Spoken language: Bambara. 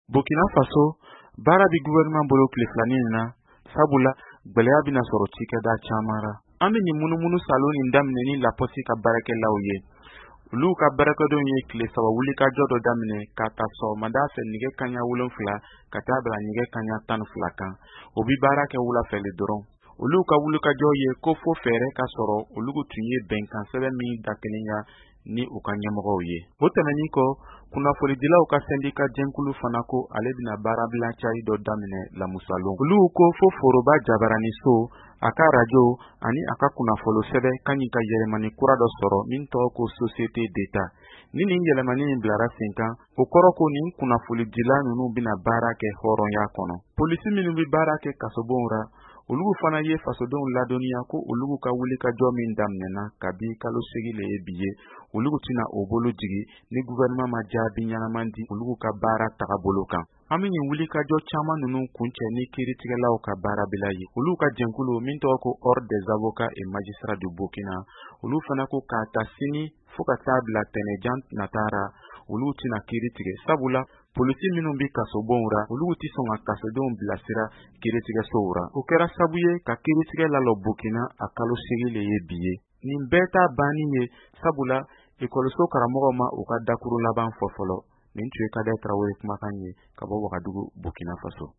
Burkina Faso baara bi gouvernement bolo tile filanin na sabula gwɛlɛya bɛna sɔrɔ cikɛda caman ra. An bɛ nin munumunu salon nin daminɛ ni La Poste ka baarakɛlaw ye. Olu ka baarakɛdenw ye tile 3 wulikajɔ dɔ daminɛ ka ta sɔgɔmada fɛ nɛgɛ kanɲɛ 7 ka taa bila nɛgɛ kanɲɛ 12 kan. O bi baara kɛ wulafɛle dɔrɔn. Olu ka wulikajɔ ye ko fo fɛɛrɛ ka sɔrɔ olu tun ye bɛnkan sɛbɛn min dakelenya ni u ka ɲɛmɔgɔw ye. O tɛmɛnin kɔ, kunnafonidilaw ka sɛndika jɛnkulu fana ko ale bɛna baarabila cayi dɔ daminɛ Lamusalon. Olu ko fo Foroba Jabarani So, a ka radio ani a ka kunnafolo sɛbɛn kan ka yɛlɛmani kura dɔ sɔrɔ min tɔgɔ ko Société d'État. Ni nin yɛlɛmani min bilara sen kan, o kɔrɔ ko nin kunnafonidila ninnu bɛna baara kɛ hɔrɔnya kɔnɔ. Polisi minnu bɛ baara kɛ kasobonw ra, olu fana ye fasodenw ladɔnniya ko olu ka wulikajɔ min daminɛna kabi kalo 8 le ye bi ye, olu tɛna o bolo jigi ni gouvernement ma jaabi ɲɛnaman di olu ka baara tagabolo kan. An bɛ nin wulikajɔ caman ninnu kuncɛ ni kiiritigɛlaw ka baarabila ye. Olu ka jɛnkulu min tɔgɔ ko Ordre des avocats et magistrats du Burkina, olu fana ko k'a ta sini fo ka taa bila tɛnɛjan natara olu tɛna kiiritigɛ sabula polisi minnu bɛ kasobonw ra olu tɛ sɔn ka kasodenw bilasira kiiritigɛsow ra. O kɛra sabu ye ka kiiritigɛ lalɔ Burkina a kalo 8 le ye bi ye. Nin bɛɛ ta banni ye sabula ekɔliso karamɔgɔw ma u ka dakuru laban fɔ fɔlɔ. Nin tun ye Kadɛ Tarawele kumakan ye ka bɔ Wagadugu, Burkina Faso.